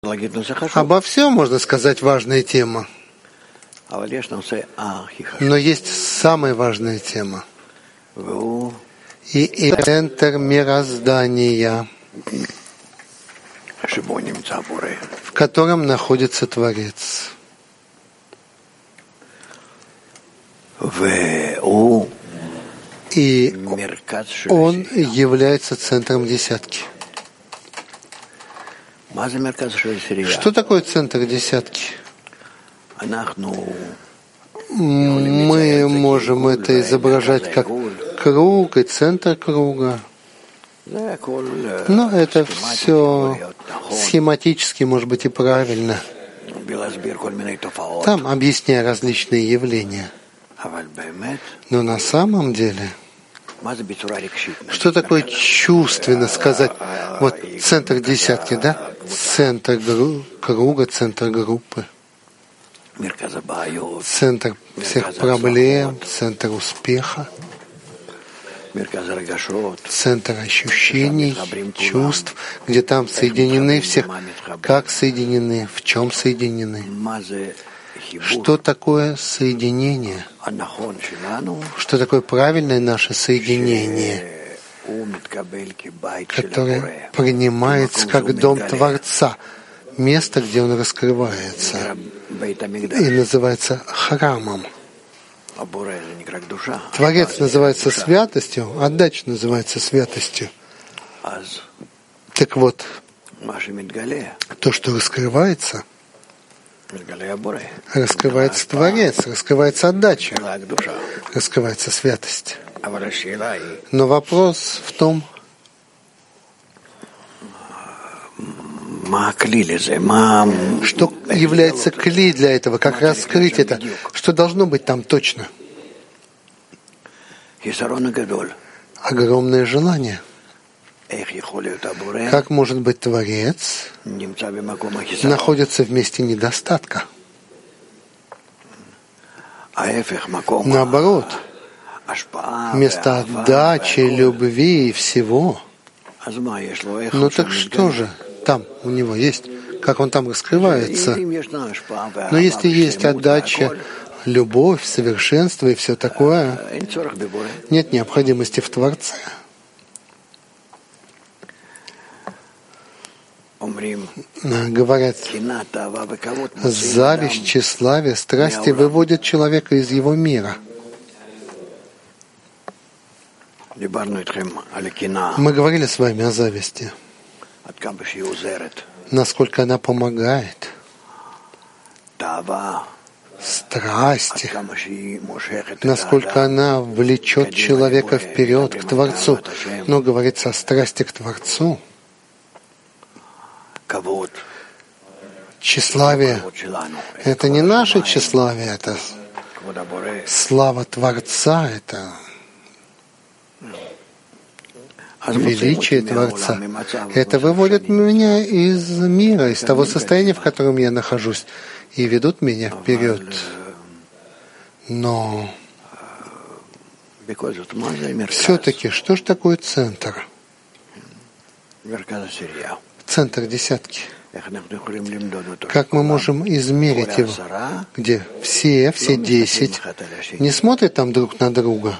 Обо всем можно сказать важная тема. Но есть самая важная тема. И это центр мироздания, в котором находится Творец. И он является центром десятки. Что такое центр десятки? Мы можем это изображать как круг и центр круга. Но это все схематически, может быть, и правильно. Там объясняя различные явления. Но на самом деле, что такое чувственно сказать? Вот центр десятки, да? Центр круга, центр группы. Центр всех проблем, центр успеха. Центр ощущений, чувств, где там соединены всех. Как соединены, в чем соединены. Что такое соединение? Что такое правильное наше соединение, которое принимается как дом Творца, место, где он раскрывается, и называется храмом. Творец называется святостью, отдача называется святостью. Так вот, то, что раскрывается Творец, раскрывается отдача, раскрывается святость. Но вопрос в том, что является кли для этого, как раскрыть это, что должно быть там точно. Огромное желание. Как может быть Творец находится в месте недостатка? Наоборот, место отдачи, любви и всего. Ну так что же там у него есть? Как он там раскрывается? Но если есть отдача, любовь, совершенство и все такое, нет необходимости в Творце. Говорят, зависть, тщеславие, страсти выводят человека из его мира. Мы говорили с вами о зависти. Насколько она помогает. Страсти. Насколько она влечет человека вперед, к Творцу. Но говорится о страсти к Творцу. Тщеславие — это не наше тщеславие, это слава Творца, это величие Творца. Это выводит меня из мира, из того состояния, в котором я нахожусь, и ведут меня вперед. Но все-таки, что же такое центр? Центр десятки. Как мы можем измерить его? Где все 10 не смотрят там друг на друга.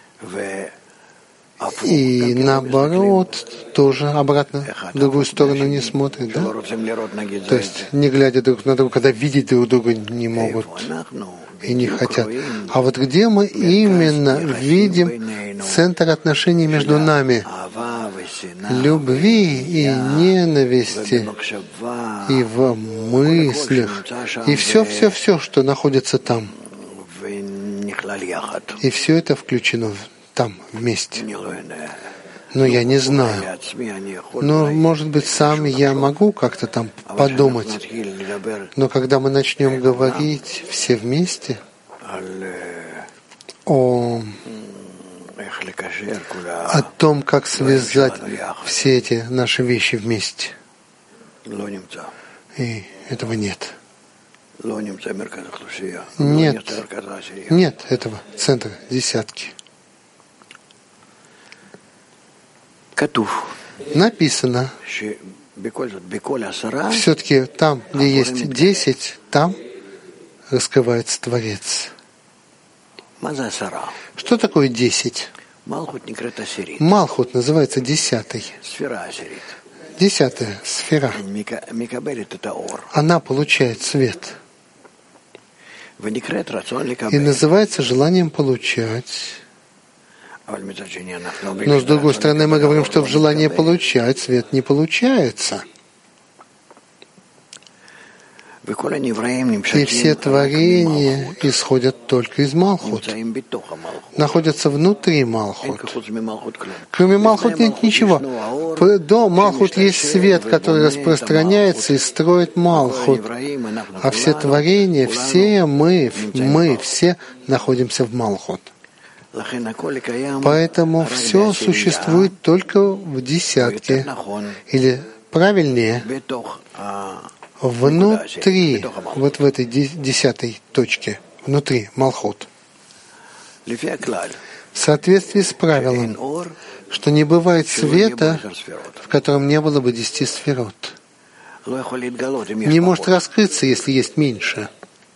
И наоборот, тоже обратно, в другую сторону не смотрят, да? То есть, не глядя друг на друга, когда видеть друг друга не могут и не хотят. А вот где мы именно видим центр отношений между нами? Любви и ненависти, и в мыслях, и все, что находится там. И все это включено там, вместе. Но я не знаю. Но, может быть, сам я могу как-то там подумать. Но когда мы начнем говорить все вместе о том, как связать все эти наши вещи вместе. И этого нет. Нет этого центра десятки. Написано, все-таки там, где есть 10, там раскрывается Творец. Что такое 10? Малхут называется 10-й. 10-я сфера. Она получает свет. И называется желанием получать. Но с другой стороны мы говорим, что в желании получать свет не получается. И все творения исходят только из Малхут, находятся внутри Малхут. Кроме Малхут нет ничего. До Малхут есть свет, который распространяется и строит Малхут. А все творения, все мы все находимся в Малхут. Поэтому все существует только в десятке, или правильнее, внутри, вот в этой 10-й точке, внутри Малхут. В соответствии с правилом, что не бывает света, в котором не было бы 10 сферот. Не может раскрыться, если есть меньше.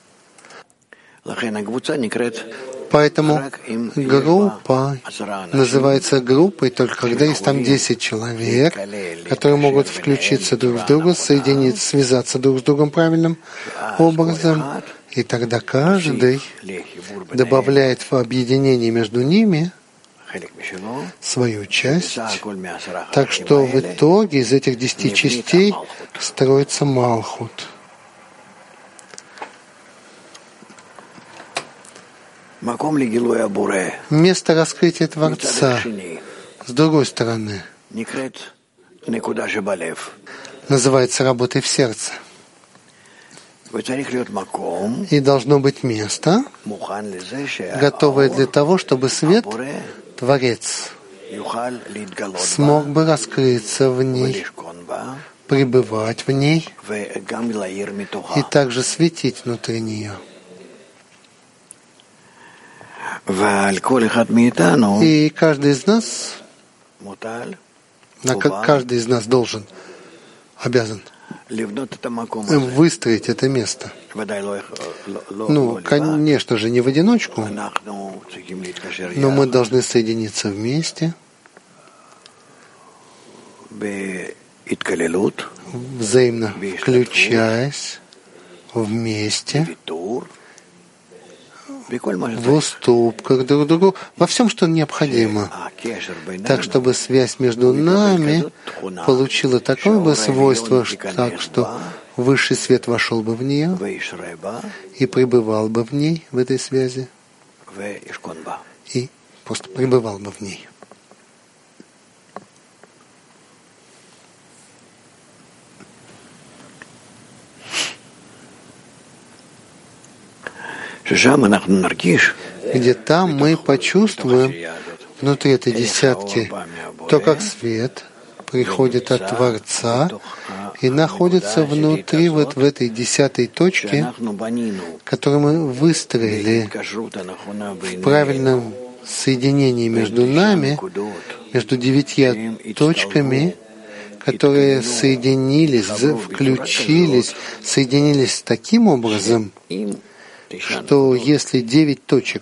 Поэтому группа называется группой только когда есть там 10 человек, которые могут включиться друг в друга, соединиться, связаться друг с другом правильным образом, и тогда каждый добавляет в объединение между ними свою часть, так что в итоге из этих 10 частей строится Малхут. Место раскрытия Творца, с другой стороны, называется работой в сердце. И должно быть место, готовое для того, чтобы свет, Творец, смог бы раскрыться в ней, пребывать в ней и также светить внутри нее. И каждый из нас обязан выстроить это место. Ну, конечно же, не в одиночку, но мы должны соединиться вместе, взаимно включаясь вместе, в уступках друг другу, во всем, что необходимо, так, чтобы связь между нами получила такое бы свойство, так, что высший свет вошел бы в нее и пребывал бы в ней, в этой связи, и просто пребывал бы в ней. Где там мы почувствуем внутри этой десятки то, как свет приходит от Творца и находится внутри вот в этой 10-й точке, которую мы выстроили в правильном соединении между нами, между 9 точками, которые соединились таким образом, что если 9 точек,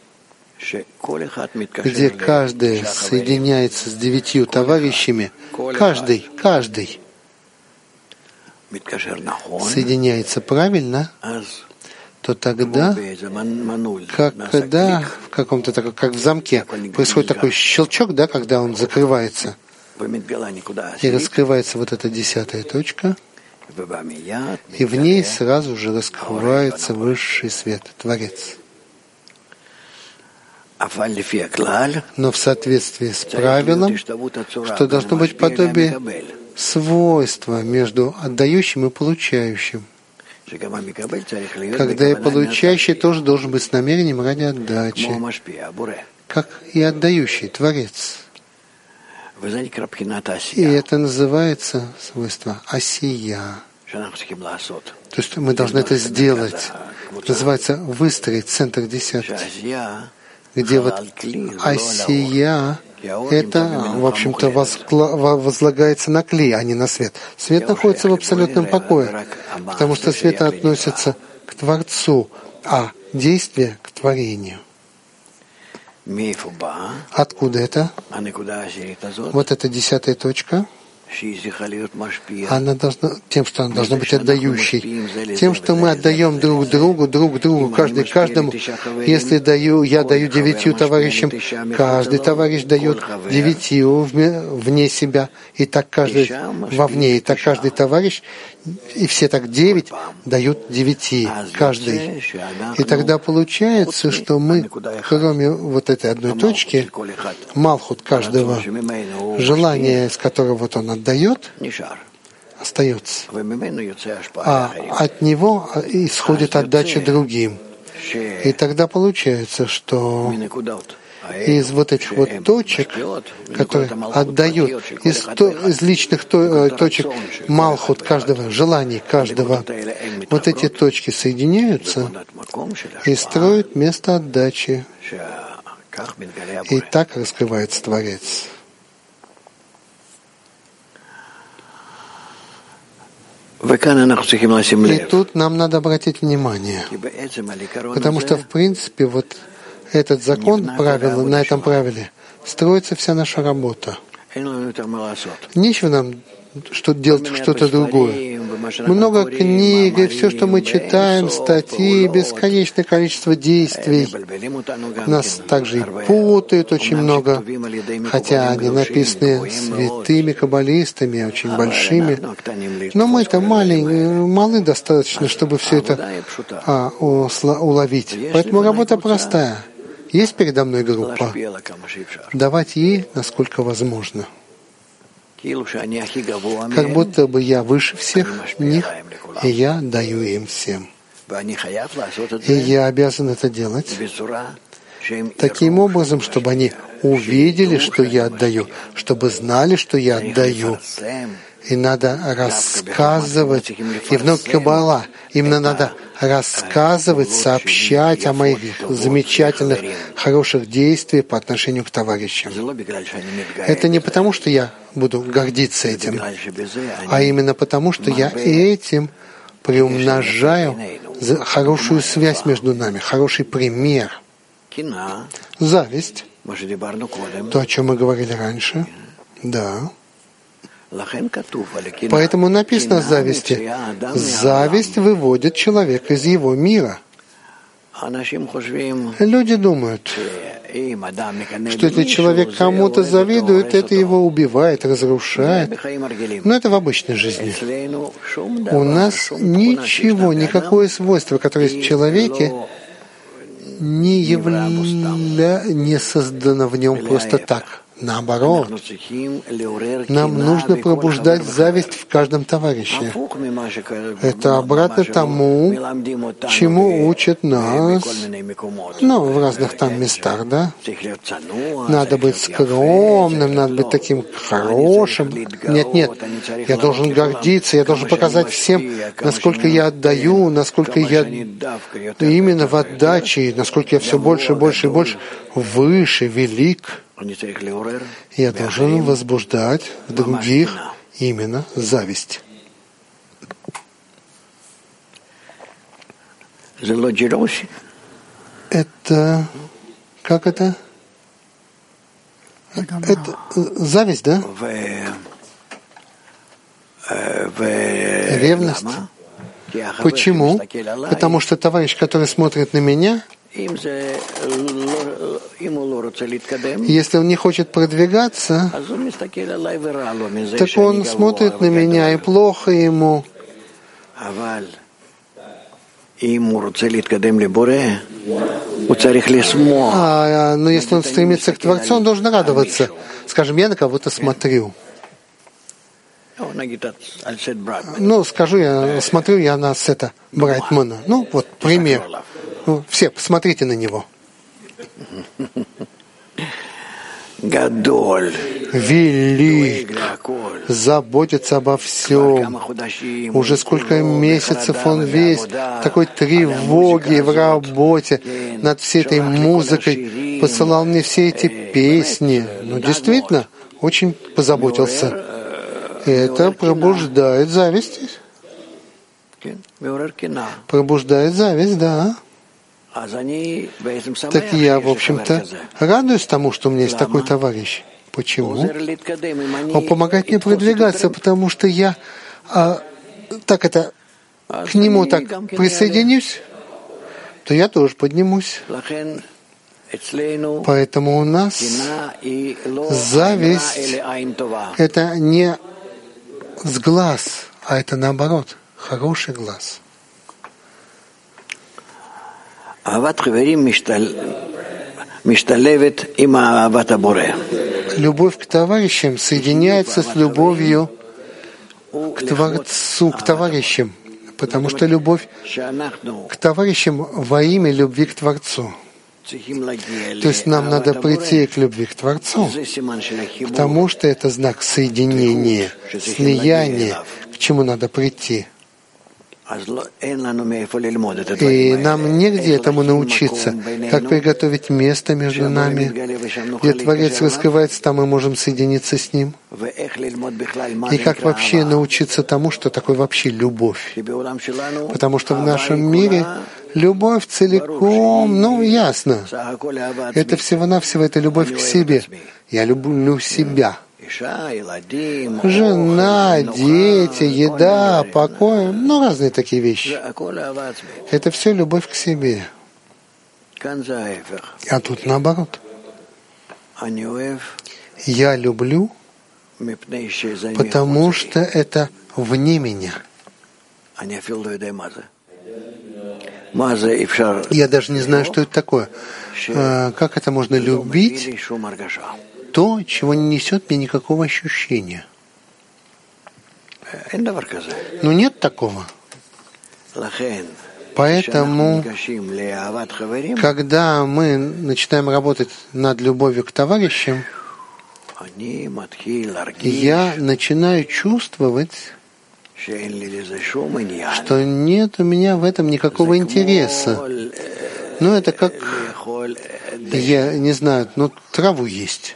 где каждый соединяется с 9 товарищами, каждый соединяется правильно, то тогда, когда в каком-то таком, как в замке, происходит такой щелчок, да, когда он закрывается, и раскрывается вот эта 10-я точка, и в ней сразу же раскрывается высший свет, Творец. Но в соответствии с правилом, что должно быть подобие свойства между отдающим и получающим. Когда и получающий тоже должен быть с намерением ради отдачи, как и отдающий, Творец. И это называется свойство осия. То есть мы должны это сделать. Называется выстроить центр десятки, где вот осия это, в общем-то, возлагается на клей, а не на свет. Свет находится в абсолютном покое, потому что свет относится к Творцу, а действие — к творению. Откуда это? Вот эта 10-я точка. Она должна, тем, что она должна быть отдающей, тем, что мы отдаем друг другу, каждый каждому. Если я даю 9 товарищам, каждый товарищ дает 9 вне себя, и так каждый вовне, и так каждый товарищ, и все так 9 дают 9 каждый. И тогда получается, что мы, кроме вот этой одной точки, малхут каждого, желание, из которого вот он отдает, остается. А от него исходит отдача другим. И тогда получается, что из вот этих вот точек, которые отдают, из личных точек малхут каждого, желаний каждого, вот эти точки соединяются и строят место отдачи. И так раскрывается Творец. И тут нам надо обратить внимание, потому что, в принципе, вот этот закон, правило, на этом правиле строится вся наша работа. Нечего нам делать что-то другое. Много книг, и все, что мы читаем, статьи, бесконечное количество действий. Нас также и путают очень много, хотя они написаны святыми каббалистами, очень большими. Но мы-то малы достаточно, чтобы все это уловить. Поэтому работа простая. Есть передо мной группа. Давать ей, насколько возможно. Как будто бы я выше всех них, и я даю им всем. И я обязан это делать таким образом, чтобы они увидели, что я отдаю, чтобы знали, что я отдаю. И надо рассказывать, и вновь Каббала, именно надо рассказывать, сообщать о моих замечательных, хороших действиях по отношению к товарищам. Это не потому, что я буду гордиться этим, а именно потому, что я этим приумножаю хорошую связь между нами, хороший пример. Зависть, то, о чем мы говорили раньше, да. Поэтому написано о зависти. Зависть выводит человека из его мира. Люди думают, что если человек кому-то завидует, это его убивает, разрушает. Но это в обычной жизни. У нас ничего, никакое свойство, которое есть в человеке, не создано в нем просто так. Наоборот, нам нужно пробуждать зависть в каждом товарище. Это обратно тому, чему учат нас, в разных там местах, да? Надо быть скромным, надо быть таким хорошим. Нет, я должен гордиться, я должен показать всем, насколько я отдаю, насколько я именно в отдаче, насколько я все больше, больше и больше выше, велик. Я должен возбуждать в других именно зависть. Это... Как это? Это зависть, да? Ревность. Почему? Потому что товарищ, который смотрит на меня, если он не хочет продвигаться, так он смотрит на меня, и плохо ему. Но если он стремится к Творцу, он должен радоваться. Скажем, я на кого-то смотрю. Скажу, я смотрю на Сета Брайтмана. Вот пример. Все, посмотрите на него. Велик, заботится обо всем. Уже сколько месяцев он весь такой тревоги в работе над всей этой музыкой, посылал мне все эти песни. Ну, действительно, очень позаботился. Это пробуждает зависть. Пробуждает зависть, да. Так я, в общем-то, радуюсь тому, что у меня есть такой товарищ. Почему? Он помогает мне продвигаться, потому что я к нему так присоединюсь, то я тоже поднимусь. Поэтому у нас зависть — это не с глаз, а это наоборот, хороший глаз. Любовь к товарищам соединяется с любовью к Творцу, к товарищам, потому что любовь к товарищам во имя любви к Творцу. То есть нам надо прийти к любви к Творцу, потому что это знак соединения, слияния, к чему надо прийти. И нам негде этому научиться, как приготовить место между нами, где Творец раскрывается, там мы можем соединиться с Ним. И как вообще научиться тому, что такое вообще любовь. Потому что в нашем мире любовь целиком, ясно. Это всего-навсего это любовь к себе. Я люблю себя. Жена, дети, еда, покой, разные такие вещи. Это все любовь к себе. А тут наоборот. Я люблю, потому что это вне меня. Я даже не знаю, что это такое. Как это можно любить? То, чего не несет мне никакого ощущения. Нет такого. Поэтому, когда мы начинаем работать над любовью к товарищам, я начинаю чувствовать, что нет у меня в этом никакого интереса. Это как, я не знаю, траву есть.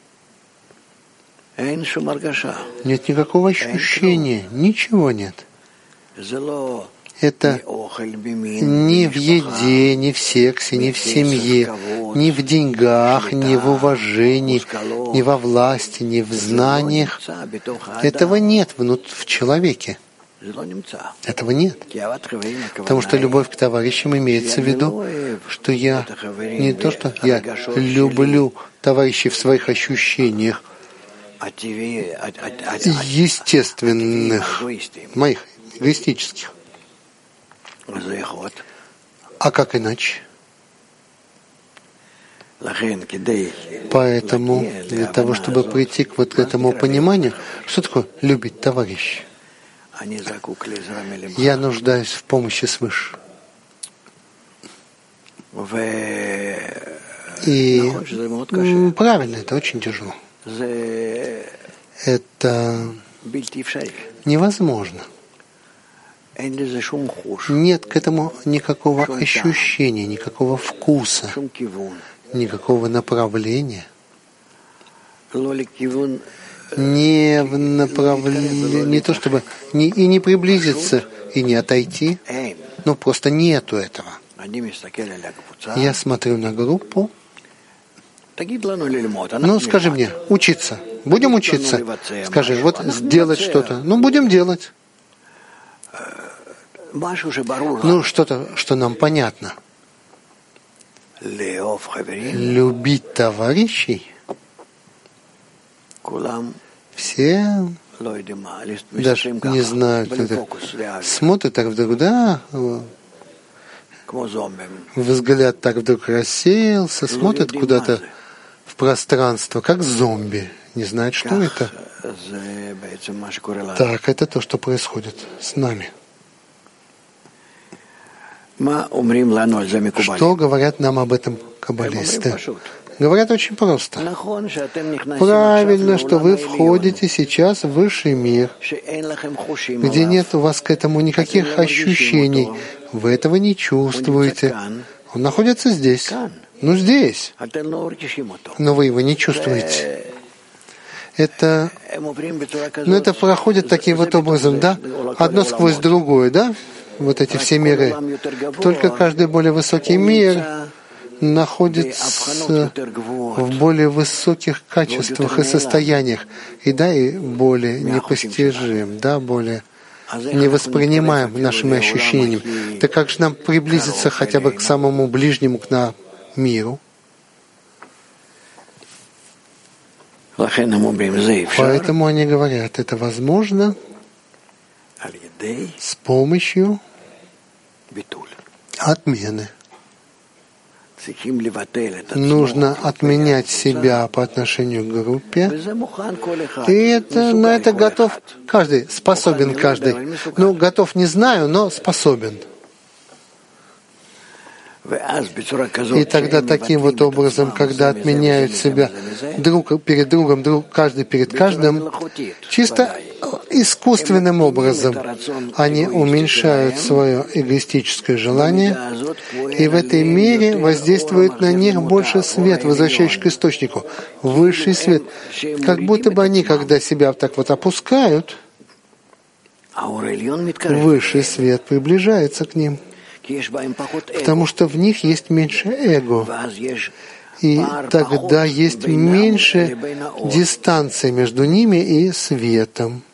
Нет никакого ощущения, ничего нет. Это ни в еде, ни в сексе, ни в семье, ни в деньгах, ни в уважении, ни во власти, ни в знаниях. Этого нет в человеке. Этого нет. Потому что любовь к товарищам имеется в виду, что я не то, что я люблю товарищей в своих ощущениях, естественных, моих эгоистических. А как иначе? Поэтому для того, чтобы прийти к этому пониманию, что такое любить товарища, я нуждаюсь в помощи свыше. И правильно, это очень тяжело. Это невозможно. Нет к этому никакого ощущения, никакого вкуса, никакого направления. Не в направлении, не то чтобы и не приблизиться, и не отойти. Просто нету этого. Я смотрю на группу. Скажи мне, учиться. Будем учиться? Скажи, сделать что-то. Будем делать. Что-то, что нам понятно. Любить товарищей. Все даже не знают. Смотрят так вдруг, взгляд так вдруг рассеялся, смотрят куда-то в пространство, как зомби. Не знают, что это. Так, это то, что происходит с нами. Что говорят нам об этом каббалисты? Говорят очень просто. Правильно, что вы входите сейчас в высший мир, где нет у вас к этому никаких ощущений. Вы этого не чувствуете. Он находится здесь, Ну, здесь. Но вы его не чувствуете. Это проходит таким вот образом, да? Одно сквозь другое, да? Вот эти все миры. Только каждый более высокий мир находится в более высоких качествах и состояниях. И более непостижим, более невоспринимаем нашими ощущениями. Так как же нам приблизиться хотя бы к самому ближнему к нам миру? Поэтому они говорят, это возможно с помощью отмены. Нужно отменять себя по отношению к группе. И на это готов каждый, способен каждый. Готов не знаю, но способен. И тогда таким вот образом, когда отменяют себя друг перед другом, каждый перед каждым, чисто искусственным образом они уменьшают свое эгоистическое желание, и в этой мере воздействует на них больше свет, возвращающий к источнику, высший свет. Как будто бы они, когда себя так вот опускают, высший свет приближается к ним. Потому что в них есть меньше эго. И тогда есть меньше дистанции между ними и светом.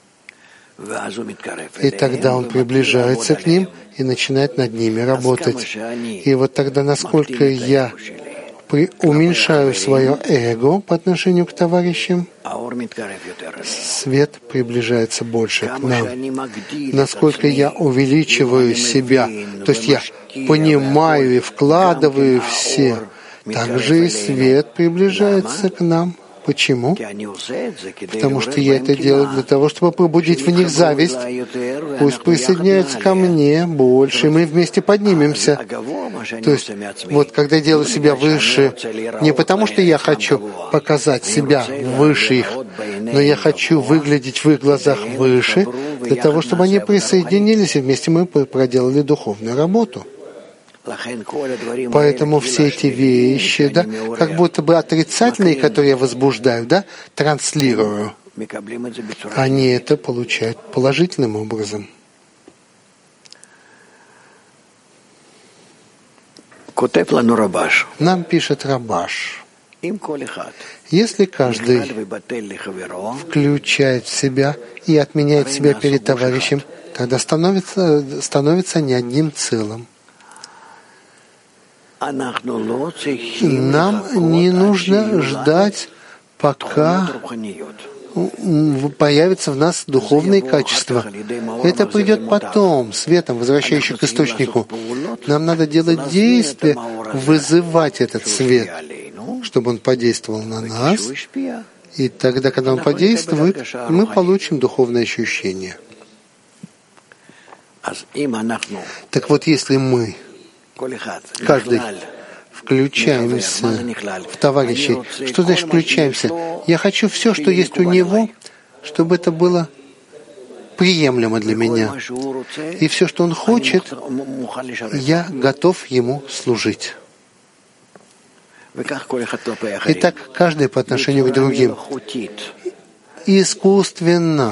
И тогда он приближается к ним и начинает над ними работать. И вот тогда, насколько я уменьшаю свое эго по отношению к товарищам, свет приближается больше к нам. Насколько я увеличиваю себя, то есть я понимаю и вкладываю все, также и свет приближается к нам. Почему? Потому что я это делаю для того, чтобы пробудить в них зависть. Пусть присоединяются ко мне больше, и мы вместе поднимемся. То есть, вот когда я делаю себя выше, не потому что я хочу показать себя выше их, но я хочу выглядеть в их глазах выше, для того, чтобы они присоединились, и вместе мы проделали духовную работу. Поэтому все эти вещи, как будто бы отрицательные, которые я возбуждаю, транслирую, они это получают положительным образом. Нам пишет Рабаш: если каждый включает в себя и отменяет себя перед товарищем, тогда становится не одним целым. Нам не нужно ждать, пока появятся в нас духовные качества. Это придет потом, светом, возвращающим к источнику. Нам надо делать действия, вызывать этот свет, чтобы он подействовал на нас. И тогда, когда он подействует, мы получим духовное ощущение. Так вот, если мы каждый включаемся в товарищей. Что значит включаемся? Я хочу все, что есть у него, чтобы это было приемлемо для меня. И все, что он хочет, я готов ему служить. И так каждый по отношению к другим. Искусственно.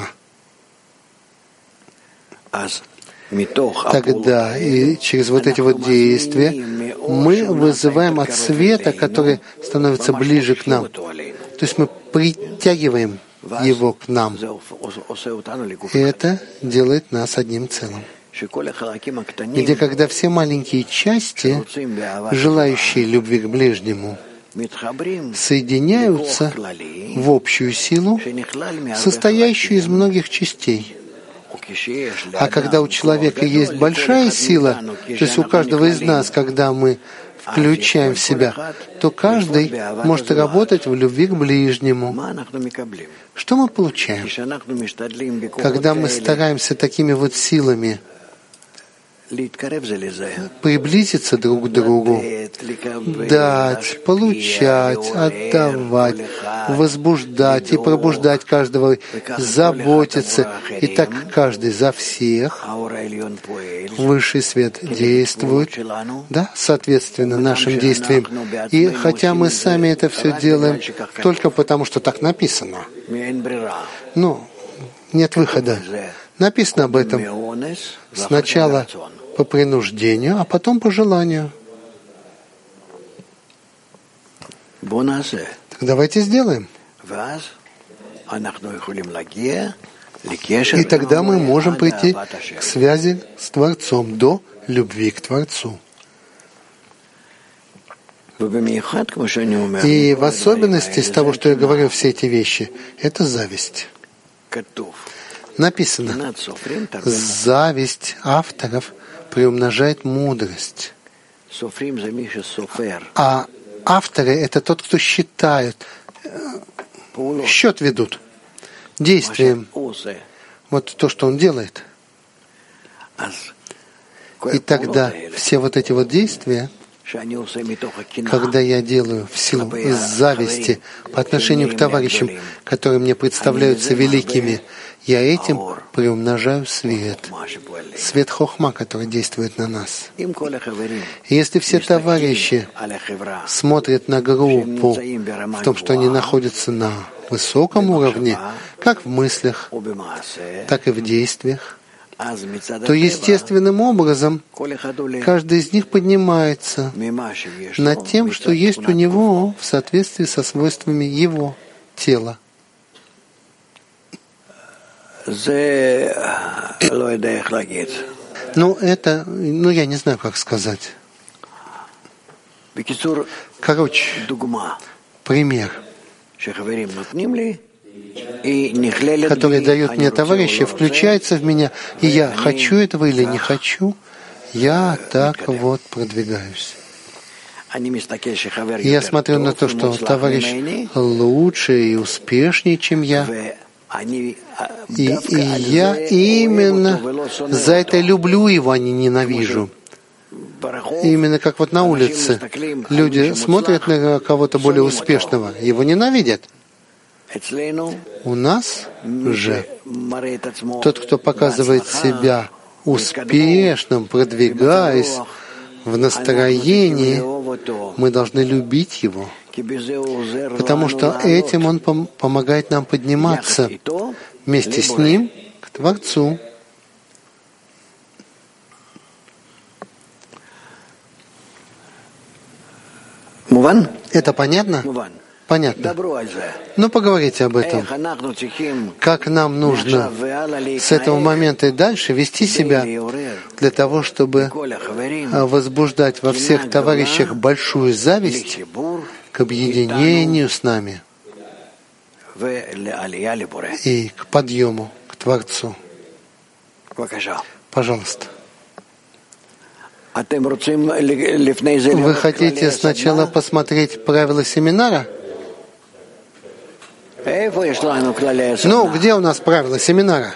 Тогда и через вот эти вот действия мы вызываем от света, который становится ближе к нам. То есть мы притягиваем его к нам. И это делает нас одним целым. Где когда все маленькие части, желающие любви к ближнему, соединяются в общую силу, состоящую из многих частей. А когда у человека есть большая сила, то есть у каждого из нас, когда мы включаем в себя, то каждый может работать в любви к ближнему. Что мы получаем? Когда мы стараемся такими вот силами приблизиться друг к другу, дать, получать, отдавать, возбуждать и пробуждать каждого, заботиться. И так каждый за всех. Высший свет действует, да, соответственно нашим действиям. И хотя мы сами это все делаем только потому, что так написано, но нет выхода. Написано об этом сначала по принуждению, а потом по желанию. Так давайте сделаем. И тогда мы можем прийти к связи с Творцом, до любви к Творцу. И в особенности из того, что я говорю, все эти вещи, это зависть. Написано, зависть авторов приумножает мудрость. А авторы — это тот, кто считает, счет ведут действием. Вот то, что он делает. И тогда все вот эти вот действия, когда я делаю в силу зависти по отношению к товарищам, которые мне представляются великими, я этим приумножаю свет. Свет хохма, который действует на нас. И если все товарищи смотрят на группу в том, что они находятся на высоком уровне, как в мыслях, так и в действиях, то естественным образом каждый из них поднимается над тем, что есть у него в соответствии со свойствами его тела. Я не знаю, как сказать. Короче, пример, который дает мне товарищи, включается в меня, и я хочу этого или не хочу, я так вот продвигаюсь. Я смотрю на то, что товарищ лучше и успешнее, чем я. И я именно за это люблю его, а не ненавижу. Именно как вот на улице люди смотрят на кого-то более успешного, его ненавидят. У нас же тот, кто показывает себя успешным, продвигаясь в настроении, мы должны любить его, потому что этим он помогает нам подниматься вместе с ним к Творцу. Это понятно? Понятно. Но поговорите об этом. Как нам нужно с этого момента и дальше вести себя для того, чтобы возбуждать во всех товарищах большую зависть к объединению с нами и к подъему, к Творцу. Пожалуйста. Вы хотите сначала посмотреть правила семинара? Где у нас правила семинара?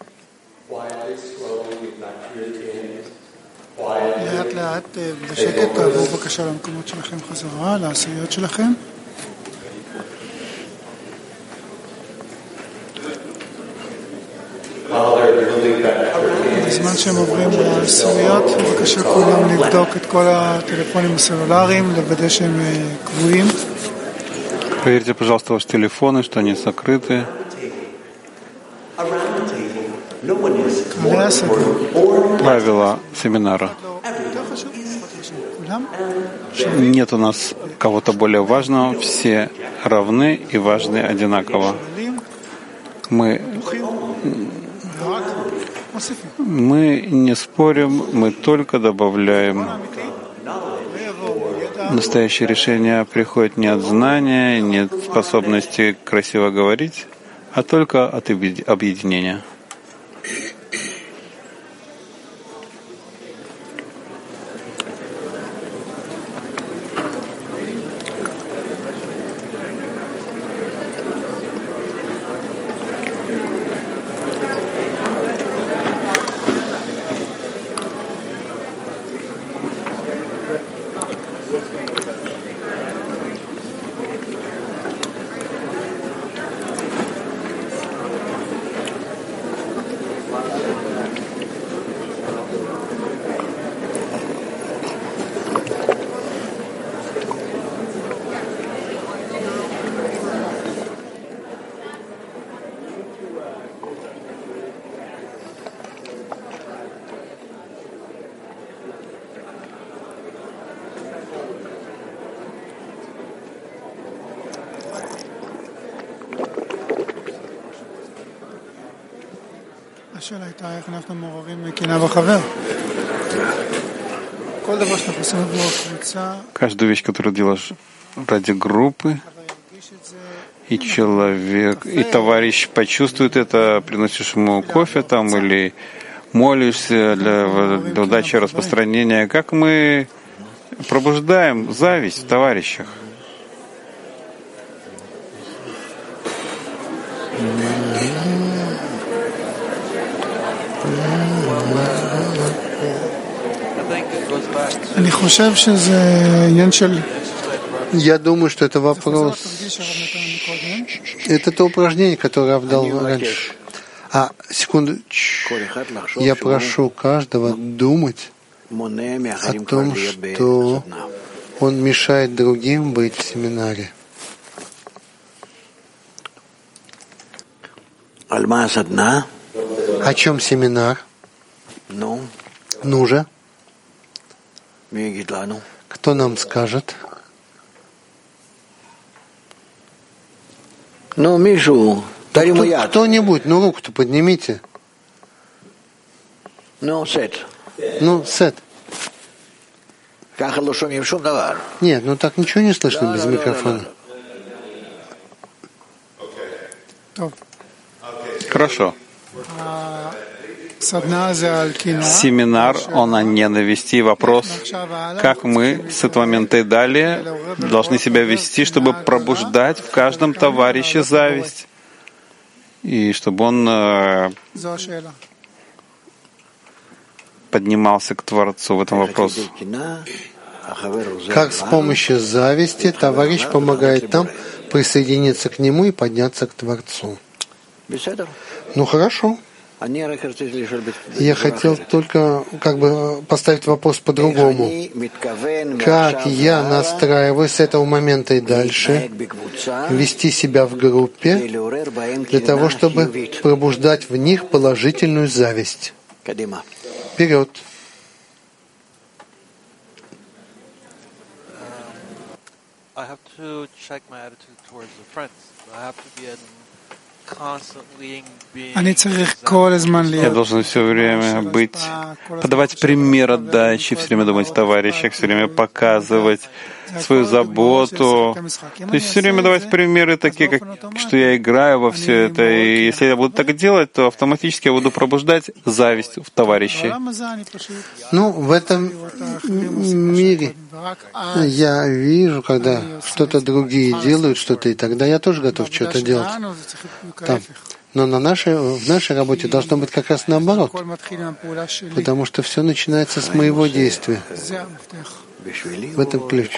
בזמן שהם עוברים לעשיריות, בבקשה כולם לבדוק את כל הטלפונים הסלולריים, לוודא שהם קבועים. Проверьте, пожалуйста, ваши телефоны, что они закрыты. Правила семинара. Нет у нас кого-то более важного, все равны и важны одинаково. Мы не спорим, мы только добавляем. Настоящее решение приходит не от знания, не от способности красиво говорить, а только от объединения. Каждую вещь, которую делаешь ради группы, и человек, и товарищ почувствует это, приносишь ему кофе там или молишься для удачи распространения, как мы пробуждаем зависть в товарищах. Я думаю, что это вопрос. Это то упражнение, которое я дал раньше. Секунду. Я прошу каждого думать о том, что он мешает другим быть в семинаре. О чем семинар? Ну же. Кто нам скажет? Кто-нибудь, руку-то поднимите. Сет. Нет, так ничего не слышно без микрофона. Хорошо. Семинар, он о ненависти. Вопрос, как мы с этого момента и далее должны себя вести, чтобы пробуждать в каждом товарище зависть, и чтобы он поднимался к Творцу в этом вопросе. Как с помощью зависти товарищ помогает нам присоединиться к нему и подняться к Творцу. Хорошо. Я хотел только поставить вопрос по-другому. Как я настраиваюсь с этого момента и дальше вести себя в группе для того, чтобы пробуждать в них положительную зависть? Вперед! Я должен все время подавать пример отдачи, все время думать о товарищах, все время показывать свою заботу. То есть все время давать примеры такие, что я играю во все это. И если я буду так делать, то автоматически я буду пробуждать зависть в товарищей. В этом мире я вижу, когда что-то другие делают, что-то, и тогда я тоже готов что-то делать. Но в нашей работе должно быть как раз наоборот, потому что все начинается с моего действия. В этом ключ.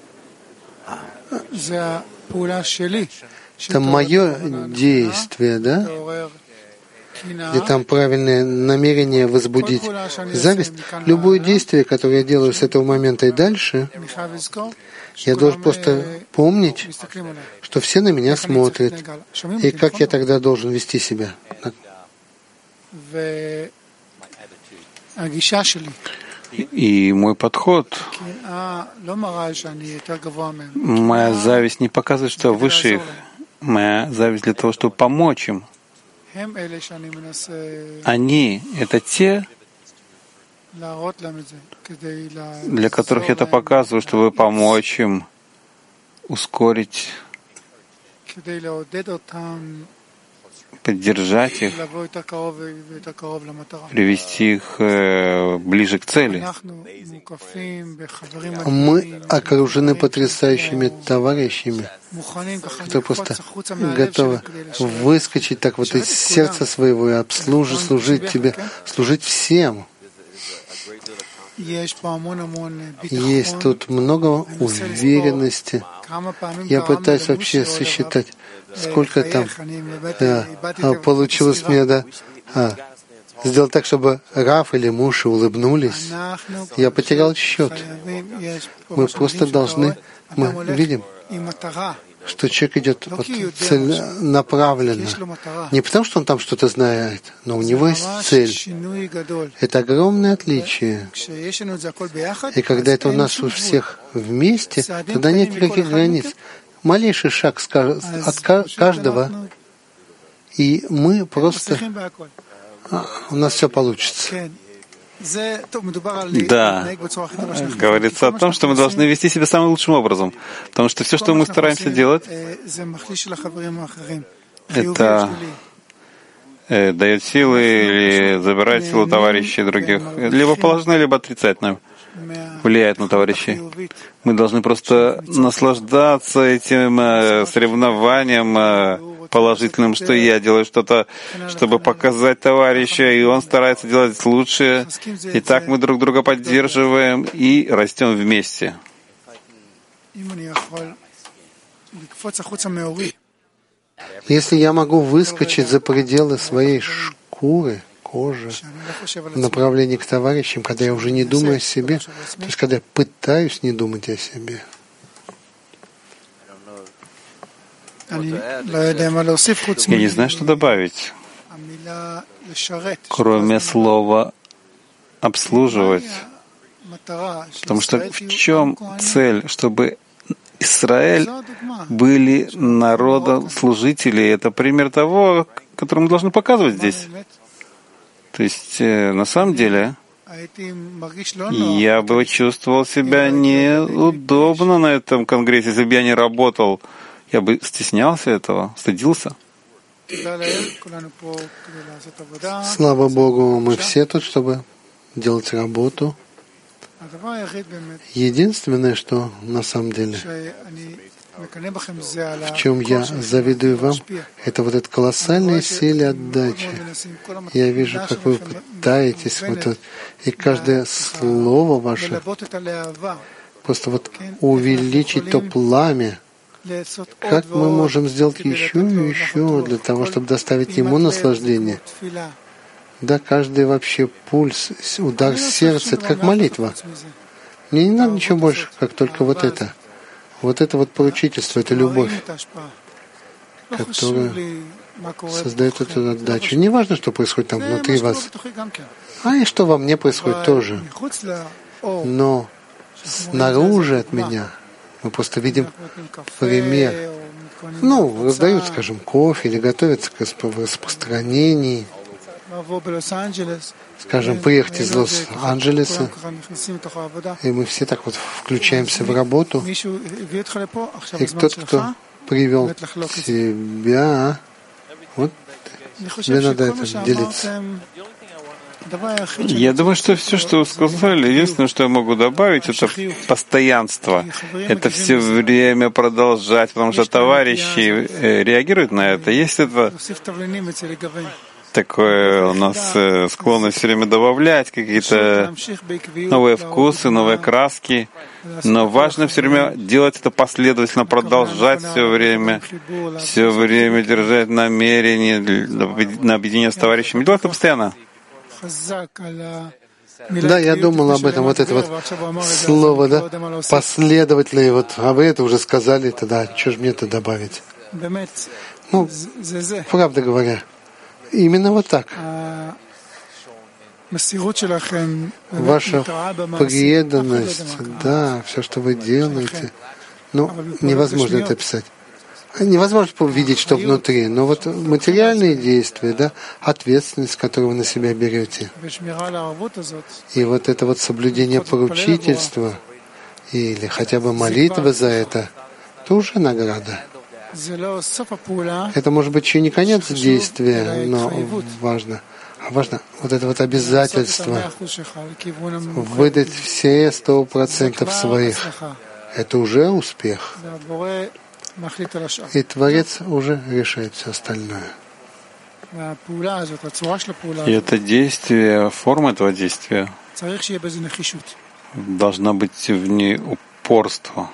Это мое действие, да? Где там правильное намерение возбудить зависть. Любое действие, которое я делаю с этого момента и дальше, я должен просто помнить, что все на меня смотрят. И как я тогда должен вести себя? И мой подход, моя зависть не показывает, что я выше их. Моя зависть для того, чтобы помочь им. Они — это те, для которых я это показываю, чтобы помочь им ускорить, поддержать их, привести их ближе к цели. Мы окружены потрясающими товарищами, которые просто готовы выскочить так из сердца своего и служить тебе, служить всем. Есть тут много уверенности. Я пытаюсь вообще сосчитать, сколько там получилось мне, сделать так, чтобы Рав или Муша улыбнулись. Я потерял счет. Мы просто должны, мы видим, что человек идет целенаправленно. Не потому, что он там что-то знает, но у него есть цель. Это огромное отличие. И когда это у нас у всех вместе, тогда нет никаких границ. Малейший шаг от каждого, и мы просто у нас все получится. Да, говорится о том, что мы должны вести себя самым лучшим образом, потому что все, что мы стараемся делать, это дает силы или забирает силу товарищей других, либо положительно, либо отрицательно влияет на товарищей. Мы должны просто наслаждаться этим соревнованием положительным, что я делаю что-то, чтобы показать товарища, и он старается делать лучше. И так мы друг друга поддерживаем и растем вместе. Если я могу выскочить за пределы своей шкуры, кожи, в направлении к товарищам, когда я уже не думаю о себе, то есть когда я пытаюсь не думать о себе. Я не знаю, что добавить, кроме слова «обслуживать». Потому что в чем цель? Чтобы Израиль были народом служителей. Это пример того, который мы должны показывать здесь. То есть, на самом деле, я бы чувствовал себя неудобно на этом конгрессе, если бы я не работал. Я бы стеснялся этого, стыдился. Слава Богу, мы все тут, чтобы делать работу. Единственное, что на самом деле, в чем я завидую вам, это вот эта колоссальная сила отдачи. Я вижу, как вы пытаетесь, и каждое слово ваше просто вот увеличить то пламя. Как мы можем сделать еще и еще для того, чтобы доставить ему наслаждение? Да, каждый вообще пульс, удар сердца, это как молитва. Мне не надо ничего больше, как только вот это. Вот это вот поручительство, это любовь, которая создает эту отдачу. Не важно, что происходит там внутри вас, а и что во мне происходит тоже. Но снаружи от меня мы просто видим пример. Раздают, скажем, кофе или готовятся к распространению. Скажем, приехать из Лос-Анджелеса, и мы все так вот включаемся в работу. И тот, кто привел себя, вот тебе надо это делиться. Я думаю, что все, что вы сказали, единственное, что я могу добавить, это постоянство. Это все время продолжать, потому что товарищи реагируют на это. Есть это такое у нас склонность все время добавлять какие-то новые вкусы, новые краски. Но важно все время делать это последовательно, продолжать все время держать намерение на объединение с товарищами. Делать это постоянно. Да, я думал об этом, вот это вот слово, да, последовательно, вот, а вы это уже сказали, тогда что же мне это добавить? Правда говоря, именно вот так. Ваша преданность, да, все, что вы делаете, невозможно это описать. Невозможно увидеть, что внутри, но вот материальные действия, да, ответственность, которую вы на себя берете, и вот это вот соблюдение поручительства, или хотя бы молитва за это уже награда. Это может быть еще не конец действия, но важно. Важно вот это вот обязательство выдать все 100% своих. Это уже успех. И Творец уже решает все остальное. И это действие, форма этого действия должна быть в ней упорство.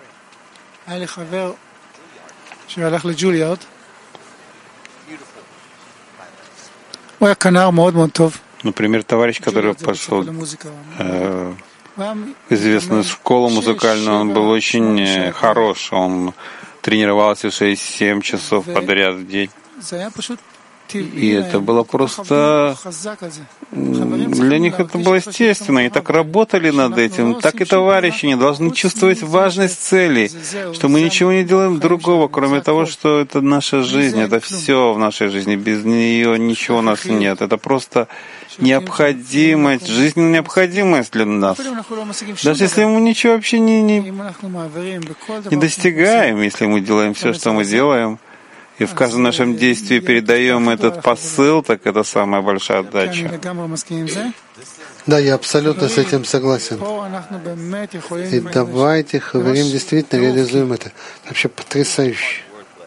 Например, товарищ, который пошел в известную школу музыкальную, он был очень хорош, он тренировался 6-7 часов подряд в день. И это было просто... Для них это было естественно. Они так работали над этим. Так и товарищи не должны чувствовать важность цели, что мы ничего не делаем другого, кроме того, что это наша жизнь, это все в нашей жизни. Без нее ничего у нас нет. Это просто необходимость, жизненная необходимость для нас. Даже если мы ничего вообще не достигаем, если мы делаем все, что мы делаем, и в каждом нашем действии передаем этот посыл, так это самая большая отдача. Да, я абсолютно с этим согласен. И давайте, Хаверим, действительно реализуем это. Вообще потрясающе.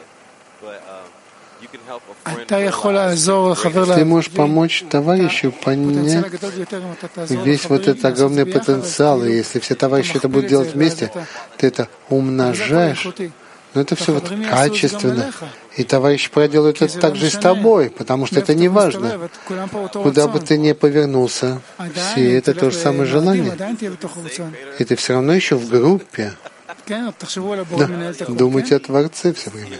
Ты можешь помочь товарищу понять весь вот этот огромный потенциал. И если все товарищи это будут делать вместе, ты это умножаешь. Но это все вот качественно. И товарищи проделают это также и с тобой, потому что это не важно. Куда бы ты ни повернулся, все это то же самое желание. И ты все равно еще в группе. Да. Думайте о Творце все время.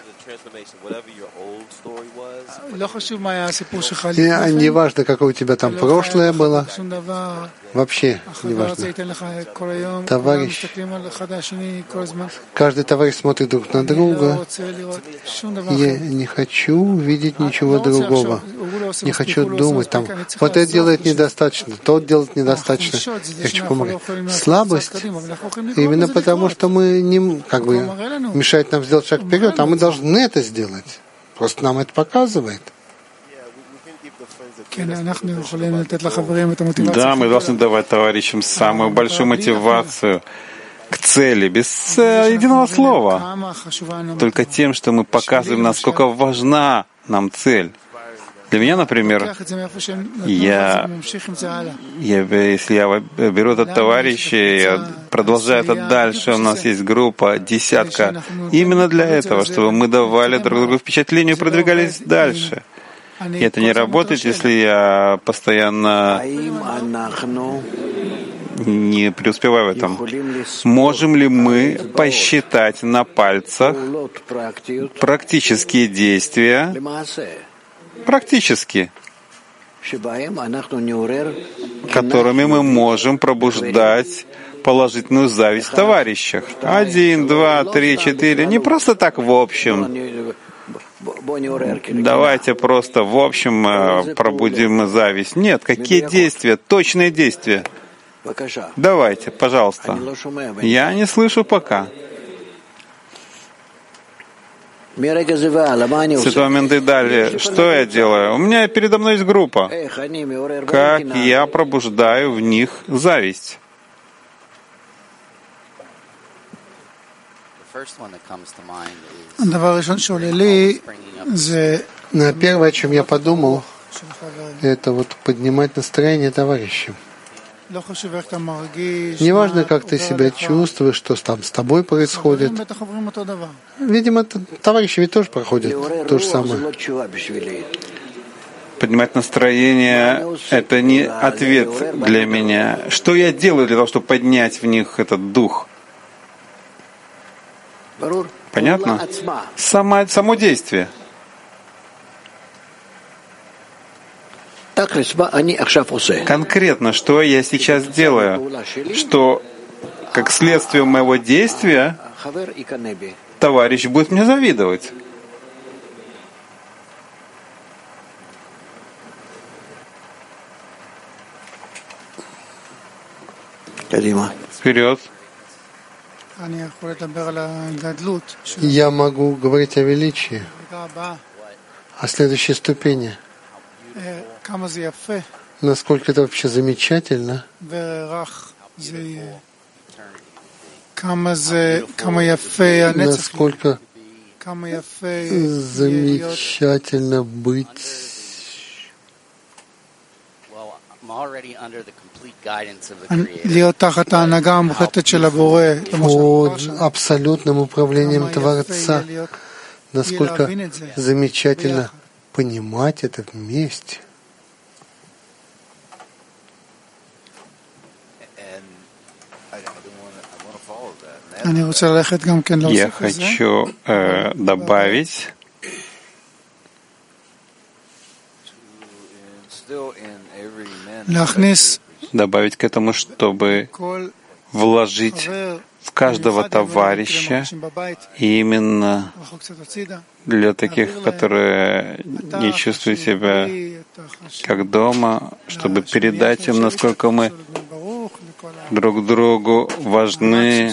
И не важно, какое у тебя там прошлое было. Вообще не важно. Товарищ. Каждый товарищ смотрит друг на друга. Я не хочу видеть ничего другого. Не хочу думать там. Вот это делает недостаточно, тот делает недостаточно. Я хочу помогать. Слабость именно потому, что мы не мешает нам сделать шаг вперед, а мы должны это сделать. Просто нам это показывает. Да, мы должны давать товарищам самую большую мотивацию к цели, без единого слова. Только тем, что мы показываем, насколько важна нам цель. Для меня, например, если я беру этот товарищ и продолжаю это дальше, у нас есть группа, десятка, именно для этого, чтобы мы давали друг другу впечатление и продвигались дальше. И это не работает, если я постоянно не преуспеваю в этом. Можем ли мы посчитать на пальцах практические действия, которыми мы можем пробуждать положительную зависть в товарищах? 1, 2, 3, 4. Не просто так в общем. Давайте просто в общем пробудим зависть. Нет, какие действия? Точные действия. Давайте, пожалуйста. Я не слышу пока. С этого момента и далее, что я делаю? У меня передо мной есть группа. Как я пробуждаю в них зависть? Первое, о чем я подумал, это вот поднимать настроение товарищам. Неважно, как ты себя чувствуешь, что там с тобой происходит. Видимо, товарищи ведь тоже проходят то же самое. Поднимать настроение — это не ответ для меня. Что я делаю для того, чтобы поднять в них этот дух? Понятно? Само действие. Конкретно, что я сейчас делаю, что как следствие моего действия товарищ будет мне завидовать. Вперед. Я могу говорить о величии, о следующей ступени. Насколько это вообще замечательно. Насколько замечательно быть под абсолютным управлением Творца. Насколько замечательно понимать это вместе. Я хочу добавить, добавить к этому, чтобы вложить в каждого товарища именно для таких, которые не чувствуют себя как дома, чтобы передать им, насколько мы друг другу важны,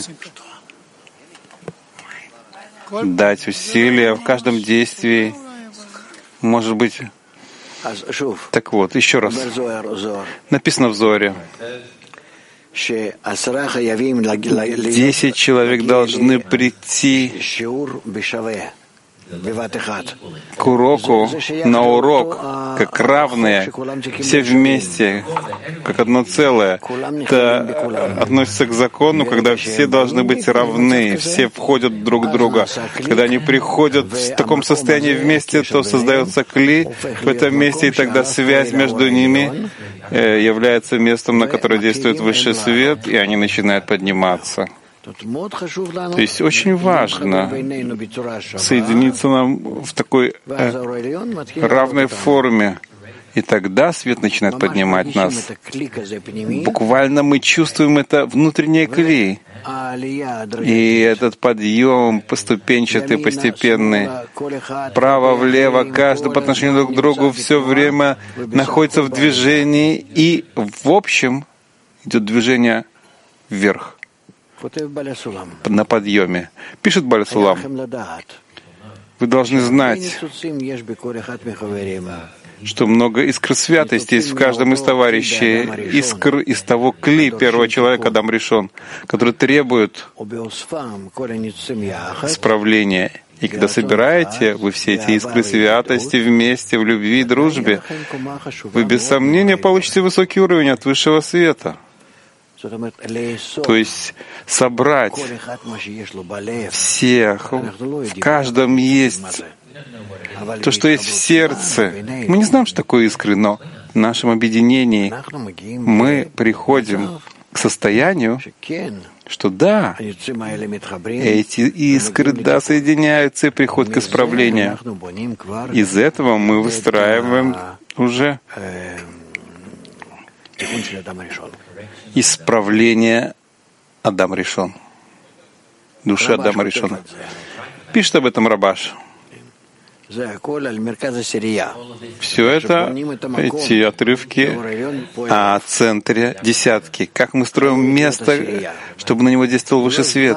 дать усилия в каждом действии. Может быть, так вот, еще раз. Написано в Зоре. 10 человек должны прийти к уроку, на урок, как равные, все вместе, как одно целое. Это относится к закону, когда все должны быть равны, все входят друг в друга. Когда они приходят в таком состоянии вместе, то создается кли в этом месте, и тогда связь между ними является местом, на которое действует высший свет, и они начинают подниматься. То есть очень важно соединиться нам в такой равной форме, и тогда свет начинает поднимать нас. Буквально мы чувствуем это внутреннее кли. И этот подъем поступенчатый, постепенный, право-влево, каждый по отношению друг к другу все время находится в движении, и в общем идет движение вверх, на подъеме. Пишет Бааль Сулам: вы должны знать, что много искр святости есть в каждом из товарищей, искр из того кли первого человека, Адам Ришон, который требует исправления. И когда собираете вы все эти искры святости вместе, в любви и дружбе, вы без сомнения получите высокий уровень от высшего света. То есть собрать всех, в каждом есть то, что есть в сердце. Мы не знаем, что такое искры, но в нашем объединении мы приходим к состоянию, что да, эти искры, да, соединяются и приходят к исправлению. Из этого мы выстраиваем уже исправление Адам Ришон, души Адама Ришона. Пишет об этом Рабаш. Все это, эти отрывки о центре десятки. Как мы строим место, чтобы на него действовал высший свет.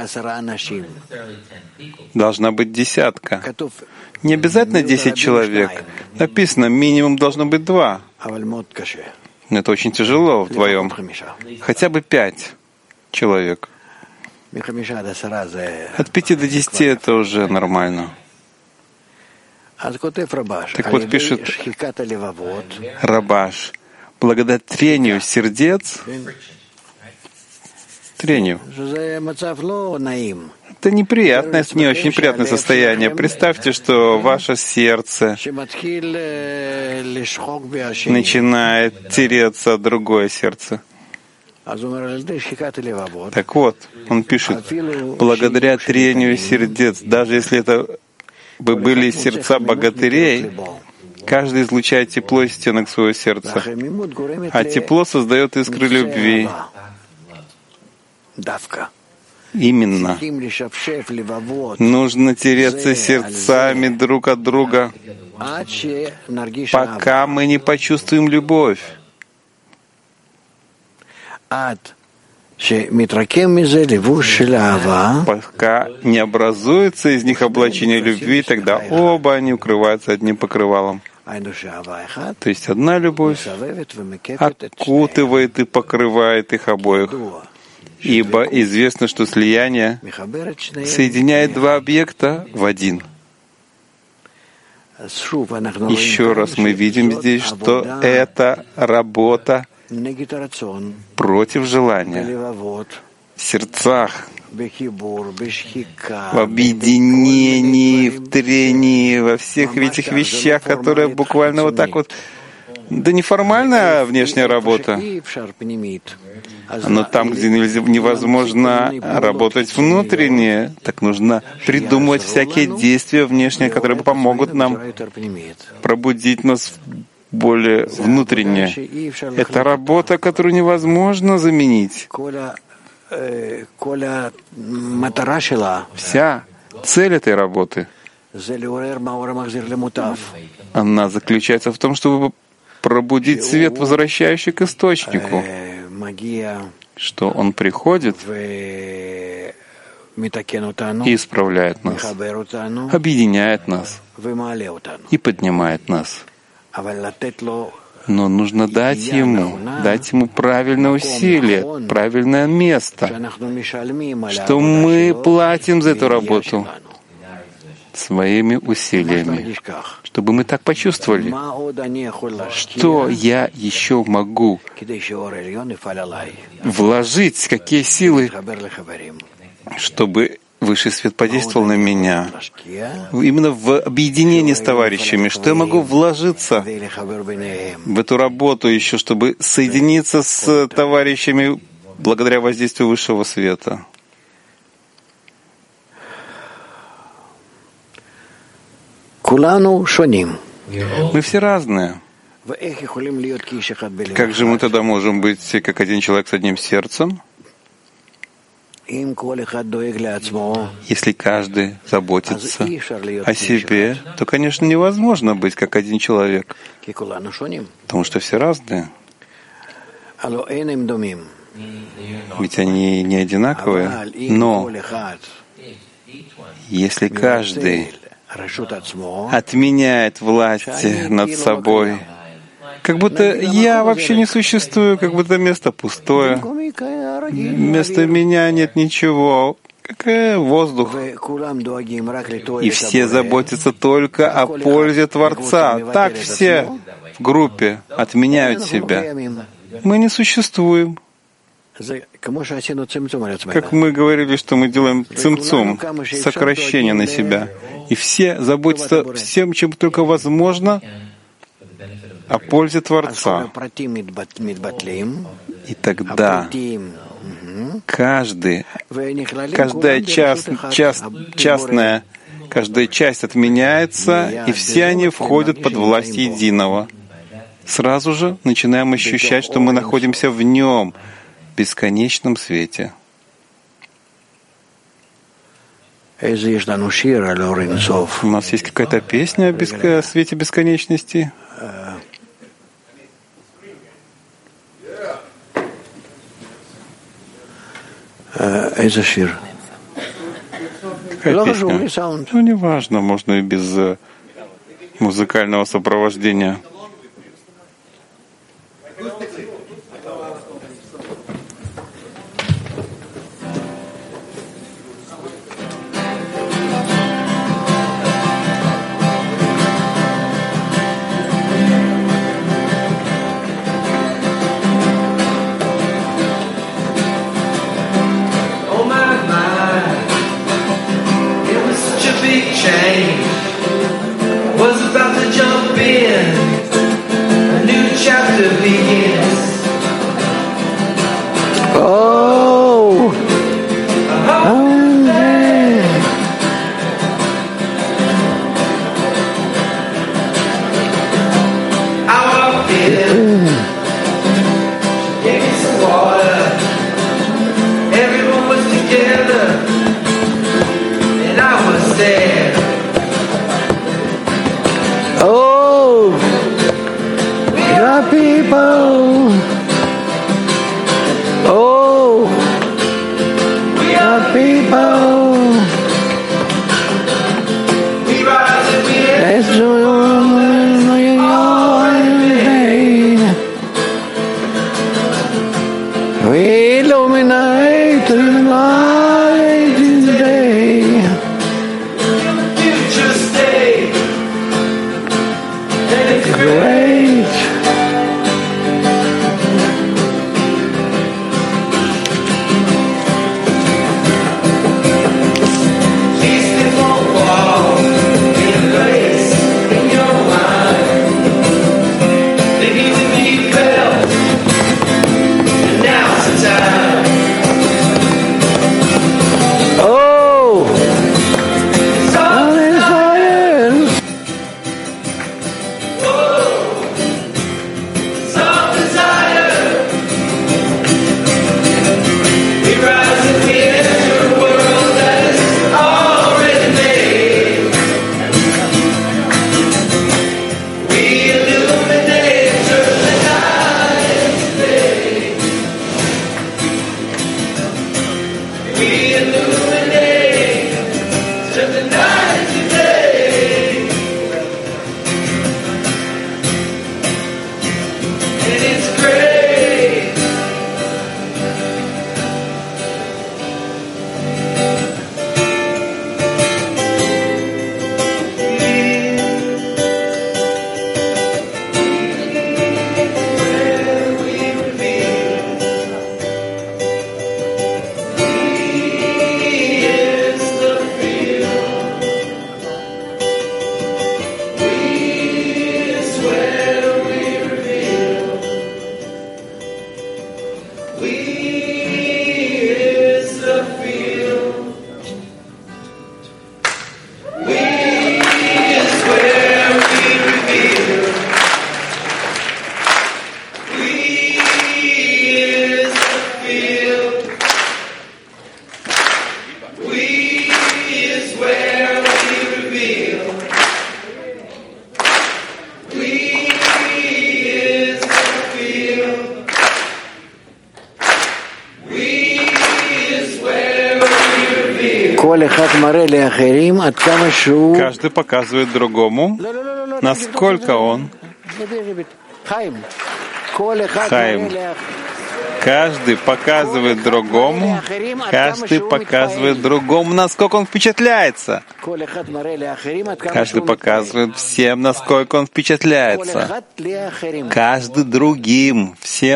Должна быть десятка. Не обязательно 10 человек. Написано, минимум должно быть 2. Но это очень тяжело вдвоем. Хотя бы 5 человек. От 5 до 10 это уже нормально. Так вот, пишет Рабаш, благодаря трению сердец, трению, это неприятное, не очень приятное состояние. Представьте, что ваше сердце начинает тереться от другое сердце. Так вот, он пишет, благодаря трению сердец, даже если это бы были сердца богатырей, каждый излучает тепло из стенок своего сердца, а тепло создает искры любви. Именно. Нужно тереться сердцами друг от друга, пока мы не почувствуем любовь. Пока не образуется из них облачение любви, тогда оба они укрываются одним покрывалом. То есть одна любовь окутывает и покрывает их обоих. Ибо известно, что слияние соединяет 2 объекта в один. Еще раз мы видим здесь, что это работа против желания в сердцах, в объединении, в трении, во всех этих вещах, которые буквально вот так вот. Да неформальная внешняя работа, но там, где невозможно работать внутренне, так нужно придумывать всякие действия внешние, которые помогут нам пробудить нас более внутренняя. Это работа, которую невозможно заменить. Вся цель этой работы, она заключается в том, чтобы пробудить свет, возвращающий к источнику, что он приходит и исправляет нас, объединяет нас и поднимает нас. Но нужно дать ему правильное усилие, правильное место, что мы платим за эту работу своими усилиями, чтобы мы так почувствовали, что я еще могу вложить, какие силы, чтобы Высший Свет подействовал на меня, именно в объединении с товарищами, что я могу вложиться в эту работу еще, чтобы соединиться с товарищами благодаря воздействию Высшего Света. Мы все разные. Как же мы тогда можем быть как один человек с одним сердцем? Если каждый заботится о себе, то, конечно, невозможно быть как один человек, потому что все разные. Ведь они не одинаковые. Но если каждый отменяет власть над собой, как будто я вообще не существую, как будто место пустое. Вместо меня нет ничего. Какой воздух. И все заботятся только о пользе Творца. Так все в группе отменяют себя. Мы не существуем. Как мы говорили, что мы делаем цимцум, сокращение на себя. И все заботятся всем, чем только возможно, о пользе Творца. И тогда каждая часть отменяется, и все они входят под власть Единого. Сразу же начинаем ощущать, что мы находимся в Нем, в бесконечном свете. У нас есть какая-то песня о свете бесконечности? Какая песня? Ну, неважно, можно и без музыкального сопровождения. Каждый показывает другому, насколько он. Хаим. Каждый показывает другому, насколько он впечатляется. Каждый показывает всем, насколько он впечатляется. Каждый другим, всем.